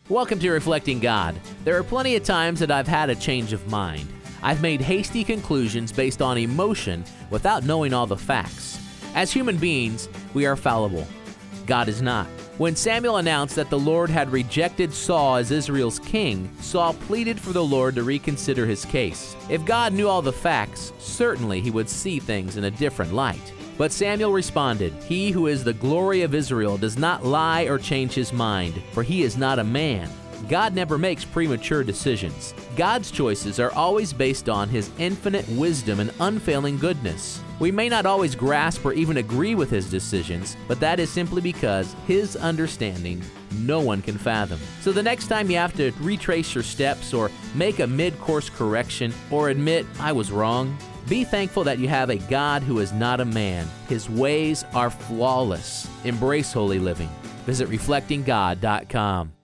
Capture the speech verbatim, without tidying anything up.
Welcome to Reflecting God. There are plenty of times that I've had a change of mind. I've made hasty conclusions based on emotion without knowing all the facts. As human beings, we are fallible. God is not. When Samuel announced that the Lord had rejected Saul as Israel's king, Saul pleaded for the Lord to reconsider his case. If God knew all the facts, certainly he would see things in a different light. But Samuel responded, "He who is the glory of Israel does not lie or change his mind, for he is not a man." God never makes premature decisions. God's choices are always based on his infinite wisdom and unfailing goodness. We may not always grasp or even agree with his decisions, but that is simply because his understanding no one can fathom. So the next time you have to retrace your steps or make a mid-course correction or admit, "I was wrong," be thankful that you have a God who is not a man. His ways are flawless. Embrace holy living. Visit reflecting god dot com.